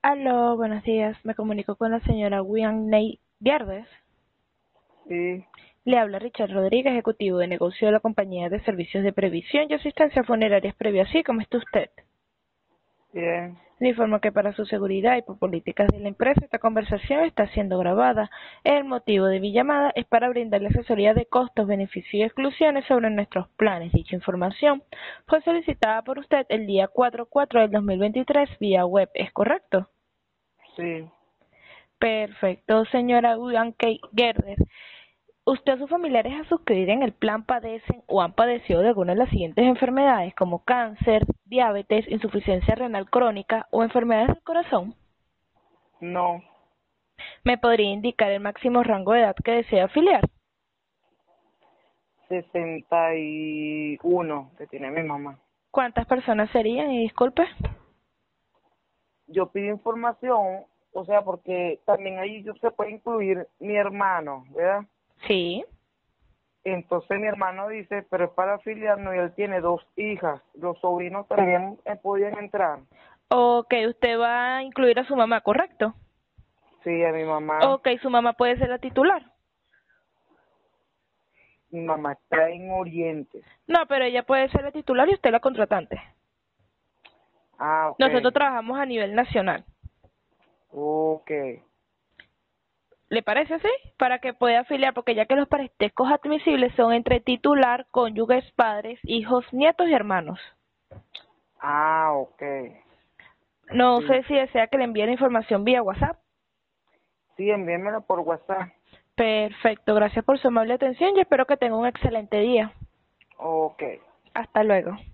Aló, buenos días. Me comunico con la señora Wianney Vierdes. Sí, Le habla Richard Rodríguez, ejecutivo de negocio de la compañía de servicios de previsión y asistencia funerarias previa. Así, ¿cómo está usted? bien. Le informo que para su seguridad y por políticas de la empresa, esta conversación está siendo grabada. El motivo de mi llamada es para brindarle asesoría de costos, beneficios y exclusiones sobre nuestros planes. Dicha información fue solicitada por usted el día 4/4 del 2023 vía web, ¿es correcto? Sí, Perfecto, señora Wianney Vierdes. ¿Usted o sus familiares a suscribir en el plan padecen o han padecido de alguna de las siguientes enfermedades como cáncer, diabetes, insuficiencia renal crónica o enfermedades del corazón? no, ¿Me podría indicar el máximo rango de edad que desea afiliar? 61 que tiene mi mamá. ¿Cuántas personas serían? Y disculpe. Yo pido información, o sea, porque también ahí yo se puede incluir mi hermano, ¿verdad? Sí. Entonces mi hermano dice, pero es para afiliarnos y él tiene 2 hijas. Los sobrinos también podían entrar. Ok, usted va a incluir a su mamá, ¿correcto? Sí, a mi mamá. Ok, su mamá puede ser la titular. Mi mamá está en Oriente. No, pero ella puede ser la titular y usted la contratante. Ah, ok. Nosotros trabajamos a nivel nacional. Ok. ¿Le parece así? Para que pueda afiliar, porque ya que los parentescos admisibles son entre titular, cónyuges, padres, hijos, nietos y hermanos. Ah, ok. No Sí. sé si desea que le envíe la información vía WhatsApp. Sí, envíenmelo por WhatsApp. Perfecto, gracias por su amable atención y espero que tenga un excelente día. Ok. Hasta luego.